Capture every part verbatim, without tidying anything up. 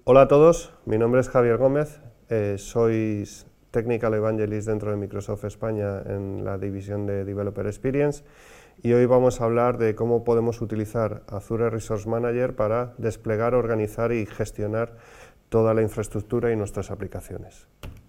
Hola a todos, mi nombre es Javier Gómez, eh, soy Technical Evangelist dentro de Microsoft España en la división de Developer Experience y hoy vamos a hablar de cómo podemos utilizar Azure Resource Manager para desplegar, organizar y gestionar toda la infraestructura y nuestras aplicaciones.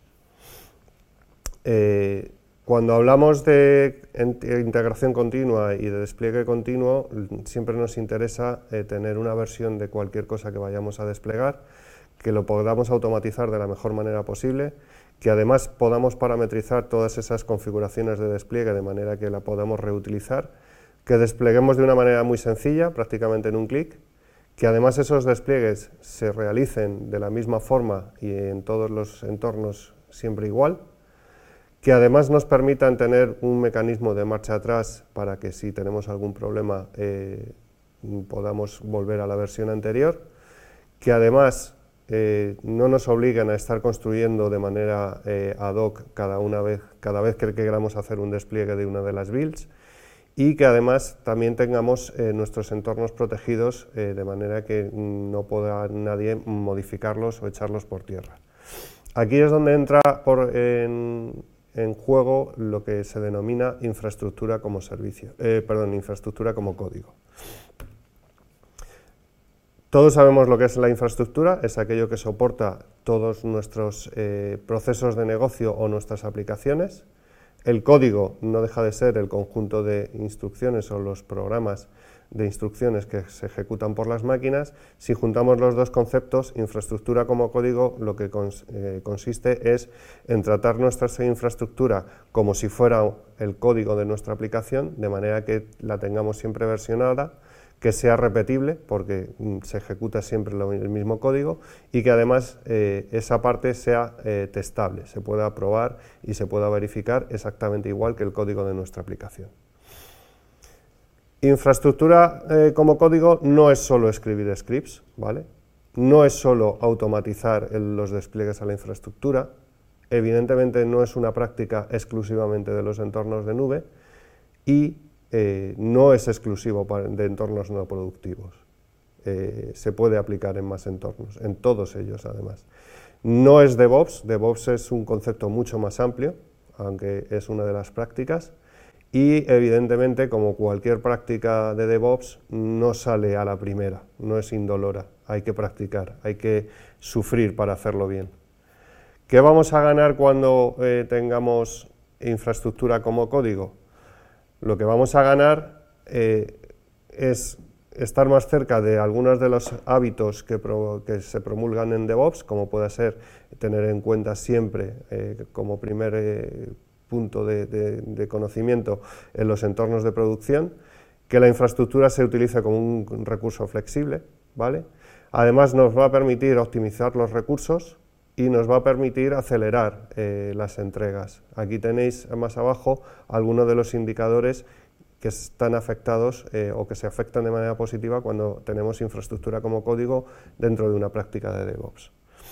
Eh, Cuando hablamos de integración continua y de despliegue continuo, siempre nos interesa eh, tener una versión de cualquier cosa que vayamos a desplegar, que lo podamos automatizar de la mejor manera posible, que además podamos parametrizar todas esas configuraciones de despliegue de manera que la podamos reutilizar, que despleguemos de una manera muy sencilla, prácticamente en un clic, que además esos despliegues se realicen de la misma forma y en todos los entornos siempre igual, que además nos permitan tener un mecanismo de marcha atrás para que si tenemos algún problema eh, podamos volver a la versión anterior, que además eh, no nos obliguen a estar construyendo de manera eh, ad hoc cada, una vez, cada vez que queramos hacer un despliegue de una de las builds, y que además también tengamos eh, nuestros entornos protegidos eh, de manera que no pueda nadie modificarlos o echarlos por tierra. Aquí es donde entra por, en, en juego lo que se denomina infraestructura como servicio, eh, perdón, infraestructura como código. Todos sabemos lo que es la infraestructura, es aquello que soporta todos nuestros eh, procesos de negocio o nuestras aplicaciones. El código no deja de ser el conjunto de instrucciones o los programas de instrucciones que se ejecutan por las máquinas. Si juntamos los dos conceptos, infraestructura como código, lo que cons eh, consiste es en tratar nuestra infraestructura como si fuera el código de nuestra aplicación, de manera que la tengamos siempre versionada, que sea repetible, porque mm, se ejecuta siempre lo, el mismo código, y que además eh, esa parte sea eh, testable, se pueda probar y se pueda verificar exactamente igual que el código de nuestra aplicación. Infraestructura eh, como código no es solo escribir scripts, ¿vale? No es solo automatizar el, los despliegues a la infraestructura, evidentemente no es una práctica exclusivamente de los entornos de nube y eh, no es exclusivo para, de entornos no productivos, eh, se puede aplicar en más entornos, en todos ellos además. No es DevOps, DevOps es un concepto mucho más amplio, aunque es una de las prácticas. Y evidentemente, como cualquier práctica de DevOps, no sale a la primera, no es indolora, hay que practicar, hay que sufrir para hacerlo bien. ¿Qué vamos a ganar cuando eh, tengamos infraestructura como código? Lo que vamos a ganar eh, es estar más cerca de algunos de los hábitos que, pro, que se promulgan en DevOps, como puede ser tener en cuenta siempre eh, como primer eh, punto de, de, de conocimiento en los entornos de producción, que la infraestructura se utilice como un recurso flexible, ¿vale? Además nos va a permitir optimizar los recursos y nos va a permitir acelerar eh, las entregas. Aquí tenéis más abajo algunos de los indicadores que están afectados eh, o que se afectan de manera positiva cuando tenemos infraestructura como código dentro de una práctica de DevOps.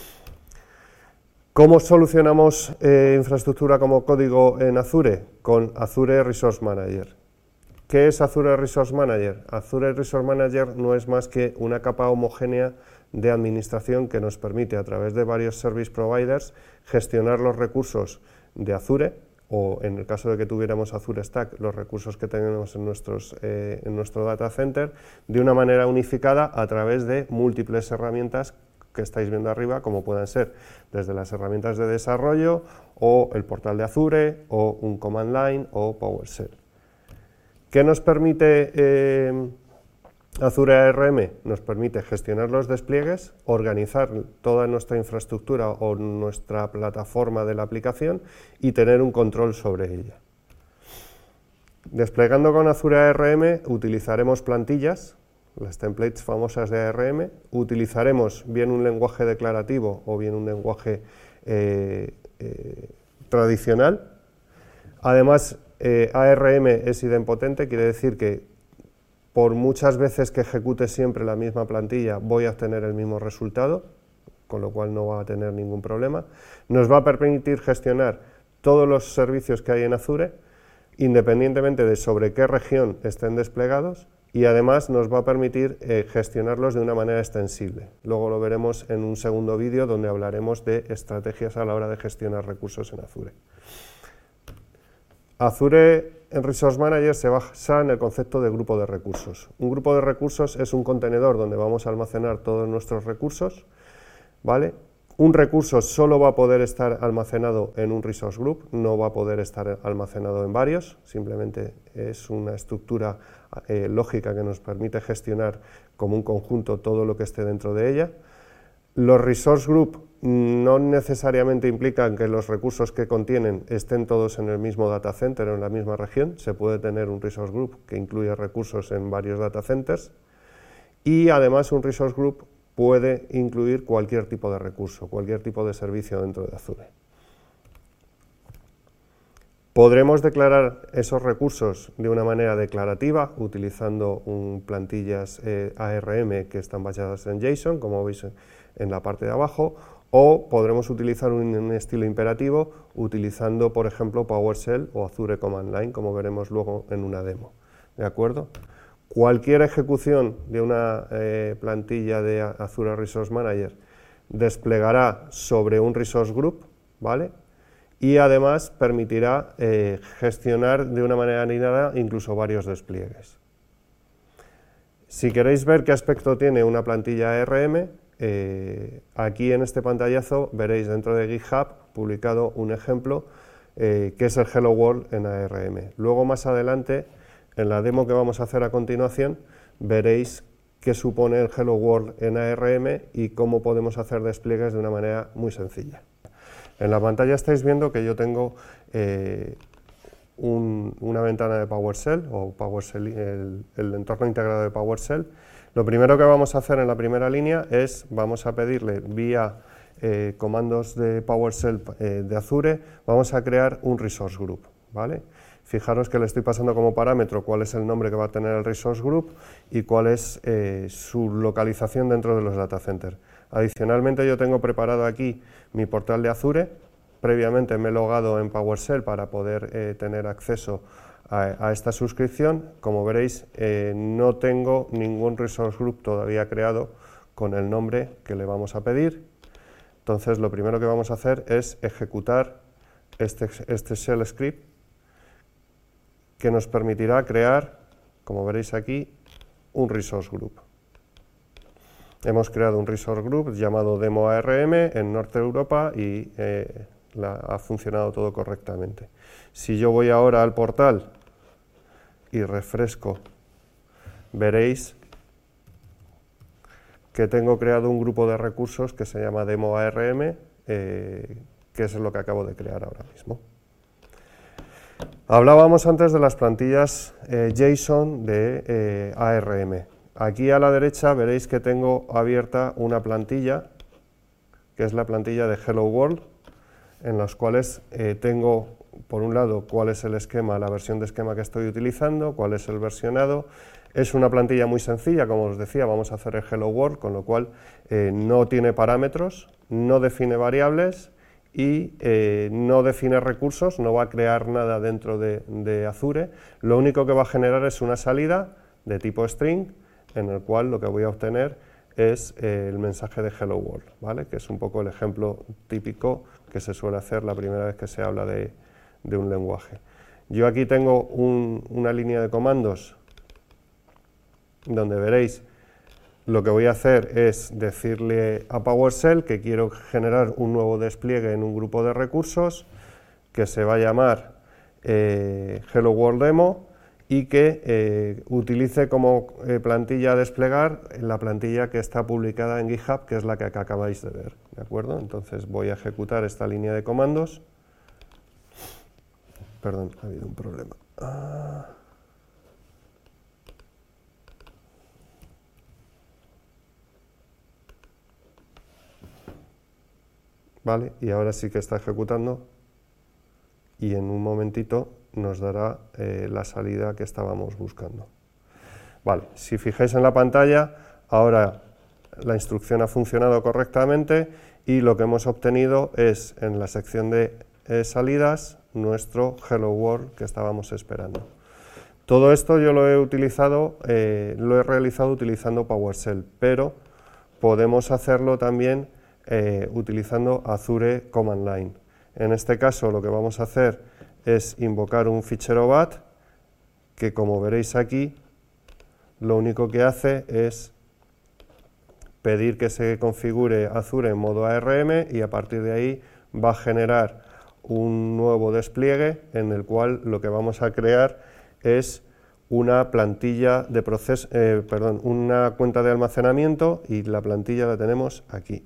¿Cómo solucionamos eh, infraestructura como código en Azure? Con Azure Resource Manager. ¿Qué es Azure Resource Manager? Azure Resource Manager no es más que una capa homogénea de administración que nos permite a través de varios service providers gestionar los recursos de Azure, o en el caso de que tuviéramos Azure Stack, los recursos que tenemos en, nuestros, eh, en nuestro data center, de una manera unificada a través de múltiples herramientas que estáis viendo arriba, como pueden ser desde las herramientas de desarrollo, o el portal de Azure, o un command line, o PowerShell. ¿Qué nos permite eh, Azure A R M? Nos permite gestionar los despliegues, organizar toda nuestra infraestructura o nuestra plataforma de la aplicación y tener un control sobre ella. Desplegando con Azure A R M utilizaremos plantillas, las templates famosas de A R M, utilizaremos bien un lenguaje declarativo o bien un lenguaje eh, eh, tradicional. Además, eh, A R M es idempotente, quiere decir que por muchas veces que ejecute siempre la misma plantilla voy a obtener el mismo resultado, con lo cual no va a tener ningún problema. Nos va a permitir gestionar todos los servicios que hay en Azure, independientemente de sobre qué región estén desplegados, y además nos va a permitir eh, gestionarlos de una manera extensible. Luego lo veremos en un segundo vídeo donde hablaremos de estrategias a la hora de gestionar recursos en Azure. Azure en Resource Manager se basa en el concepto de grupo de recursos. Un grupo de recursos es un contenedor donde vamos a almacenar todos nuestros recursos, ¿vale? Un recurso solo va a poder estar almacenado en un resource group, no va a poder estar almacenado en varios, simplemente es una estructura eh, lógica que nos permite gestionar como un conjunto todo lo que esté dentro de ella. Los resource group no necesariamente implican que los recursos que contienen estén todos en el mismo data center o en la misma región, se puede tener un resource group que incluye recursos en varios data centers, y además un resource group puede incluir cualquier tipo de recurso, cualquier tipo de servicio dentro de Azure. Podremos declarar esos recursos de una manera declarativa, utilizando un, plantillas eh, A R M que están basadas en JSON, como veis en la parte de abajo, o podremos utilizar un, un estilo imperativo, utilizando, por ejemplo, PowerShell o Azure Command Line, como veremos luego en una demo. ¿De acuerdo? Cualquier ejecución de una eh, plantilla de Azure Resource Manager desplegará sobre un Resource Group, ¿vale? Y además permitirá eh, gestionar de una manera alineada incluso varios despliegues. Si queréis ver qué aspecto tiene una plantilla A R M, eh, aquí en este pantallazo veréis dentro de GitHub publicado un ejemplo eh, que es el Hello World en A R M. Luego más adelante, en la demo que vamos a hacer a continuación, veréis qué supone el Hello World en A R M y cómo podemos hacer despliegues de una manera muy sencilla. En la pantalla estáis viendo que yo tengo eh, un, una ventana de PowerShell, o PowerShell, el, el entorno integrado de PowerShell. Lo primero que vamos a hacer en la primera línea es, vamos a pedirle vía eh, comandos de PowerShell eh, de Azure, vamos a crear un Resource Group, ¿vale? Fijaros que le estoy pasando como parámetro cuál es el nombre que va a tener el Resource Group y cuál es eh, su localización dentro de los data centers. Adicionalmente yo tengo preparado aquí mi portal de Azure, previamente me he logado en PowerShell para poder eh, tener acceso a, a esta suscripción. Como veréis, eh, no tengo ningún Resource Group todavía creado con el nombre que le vamos a pedir. Entonces lo primero que vamos a hacer es ejecutar este, este shell script que nos permitirá crear, como veréis aquí, un Resource Group. Hemos creado un Resource Group llamado Demo A R M en Norte Europa y eh, la, ha funcionado todo correctamente. Si yo voy ahora al portal y refresco, veréis que tengo creado un grupo de recursos que se llama Demo A R M, eh, que es lo que acabo de crear ahora mismo. Hablábamos antes de las plantillas eh, JSON de eh, A R M. Aquí a la derecha veréis que tengo abierta una plantilla, que es la plantilla de Hello World, en las cuales eh, tengo, por un lado, cuál es el esquema, la versión de esquema que estoy utilizando, cuál es el versionado. Es una plantilla muy sencilla, como os decía, vamos a hacer el Hello World, con lo cual eh, no tiene parámetros, no define variables, y eh, no define recursos, no va a crear nada dentro de, de Azure. Lo único que va a generar es una salida de tipo string, en el cual lo que voy a obtener es eh, el mensaje de Hello World, ¿vale? Que es un poco el ejemplo típico que se suele hacer la primera vez que se habla de, de un lenguaje. Yo aquí tengo un, una línea de comandos donde veréis lo que voy a hacer es decirle a PowerShell que quiero generar un nuevo despliegue en un grupo de recursos que se va a llamar eh, Hello World Demo y que eh, utilice como eh, plantilla a desplegar la plantilla que está publicada en GitHub, que es la que acabáis de ver, ¿de acuerdo? Entonces voy a ejecutar esta línea de comandos. Perdón, ha habido un problema. Ah. Vale, y ahora sí que está ejecutando y en un momentito nos dará eh, la salida que estábamos buscando. Vale, si fijáis en la pantalla, ahora la instrucción ha funcionado correctamente y lo que hemos obtenido es, en la sección de eh, salidas, nuestro Hello World que estábamos esperando. Todo esto yo lo he utilizado, eh, lo he realizado utilizando PowerShell, pero podemos hacerlo también eh, utilizando Azure Command Line. En este caso lo que vamos a hacer es invocar un fichero bat que, como veréis aquí, lo único que hace es pedir que se configure Azure en modo A R M y a partir de ahí va a generar un nuevo despliegue en el cual lo que vamos a crear es una plantilla de proceso, eh, perdón, una cuenta de almacenamiento, y la plantilla la tenemos aquí.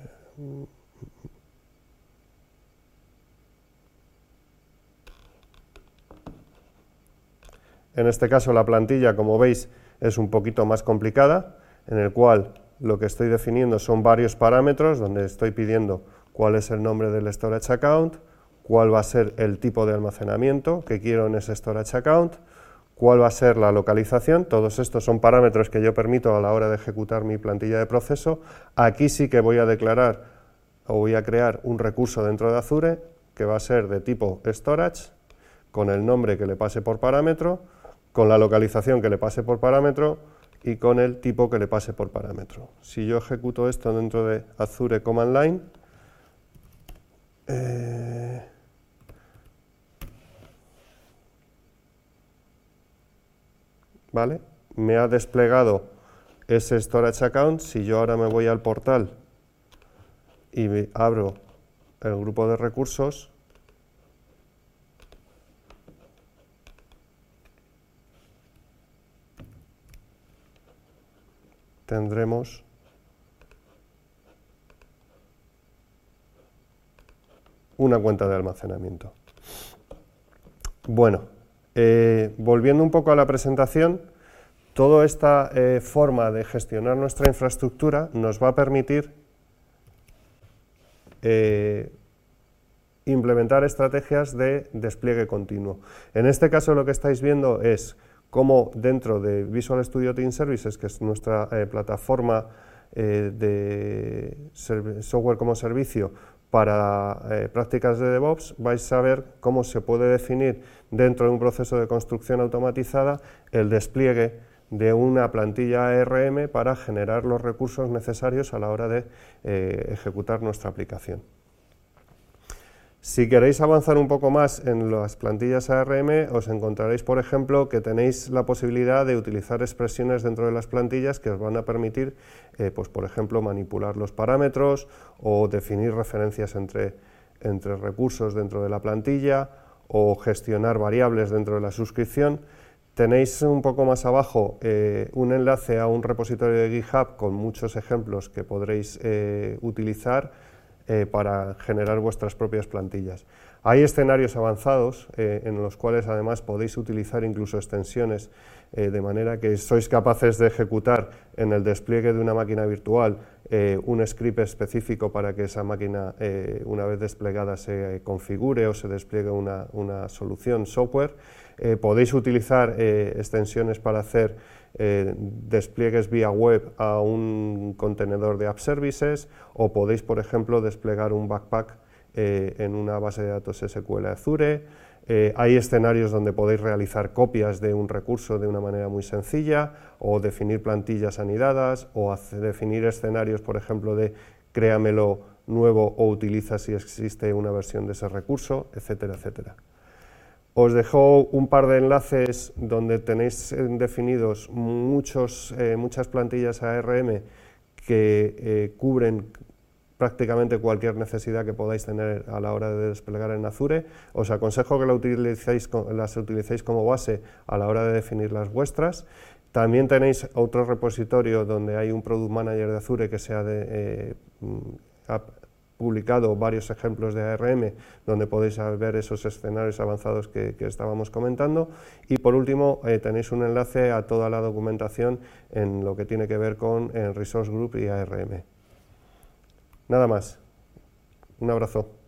En este caso la plantilla, como veis, es un poquito más complicada, en el cual lo que estoy definiendo son varios parámetros, donde estoy pidiendo cuál es el nombre del storage account, cuál va a ser el tipo de almacenamiento que quiero en ese storage account, cuál va a ser la localización. Todos estos son parámetros que yo permito a la hora de ejecutar mi plantilla de proceso. Aquí sí que voy a declarar o voy a crear un recurso dentro de Azure que va a ser de tipo storage, con el nombre que le pase por parámetro, con la localización que le pase por parámetro y con el tipo que le pase por parámetro. Si yo ejecuto esto dentro de Azure Command Line, eh, ¿vale? Me ha desplegado ese storage account. Si yo ahora me voy al portal y me abro el grupo de recursos, tendremos una cuenta de almacenamiento. Bueno, eh, volviendo un poco a la presentación, toda esta eh, forma de gestionar nuestra infraestructura nos va a permitir eh, implementar estrategias de despliegue continuo. En este caso lo que estáis viendo es cómo dentro de Visual Studio Team Services, que es nuestra eh, plataforma eh, de software como servicio para eh, prácticas de DevOps, vais a ver cómo se puede definir dentro de un proceso de construcción automatizada el despliegue de una plantilla A R M para generar los recursos necesarios a la hora de eh, ejecutar nuestra aplicación. Si queréis avanzar un poco más en las plantillas A R M, os encontraréis, por ejemplo, que tenéis la posibilidad de utilizar expresiones dentro de las plantillas que os van a permitir, eh, pues, por ejemplo, manipular los parámetros o definir referencias entre, entre recursos dentro de la plantilla o gestionar variables dentro de la suscripción. Tenéis un poco más abajo eh, un enlace a un repositorio de GitHub con muchos ejemplos que podréis eh, utilizar Eh, para generar vuestras propias plantillas. Hay escenarios avanzados eh, en los cuales además podéis utilizar incluso extensiones eh, de manera que sois capaces de ejecutar en el despliegue de una máquina virtual eh, un script específico para que esa máquina eh, una vez desplegada se configure o se despliegue una, una solución software. Eh, podéis utilizar eh, extensiones para hacer Eh, despliegues vía web a un contenedor de App Services, o podéis, por ejemplo, desplegar un backpack eh, en una base de datos S Q L Azure. Eh, hay escenarios donde podéis realizar copias de un recurso de una manera muy sencilla, o definir plantillas anidadas, o hacer, definir escenarios, por ejemplo, de créamelo nuevo o utiliza si existe una versión de ese recurso, etcétera, etcétera. Os dejo un par de enlaces donde tenéis definidos muchos, eh, muchas plantillas A R M que eh, cubren prácticamente cualquier necesidad que podáis tener a la hora de desplegar en Azure. Os aconsejo que la utilicéis, las utilicéis como base a la hora de definir las vuestras. También tenéis otro repositorio donde hay un Product Manager de Azure que sea de eh, publicado varios ejemplos de A R M donde podéis ver esos escenarios avanzados que, que estábamos comentando, y por último eh, tenéis un enlace a toda la documentación en lo que tiene que ver con el Resource Group y A R M. Nada más, un abrazo.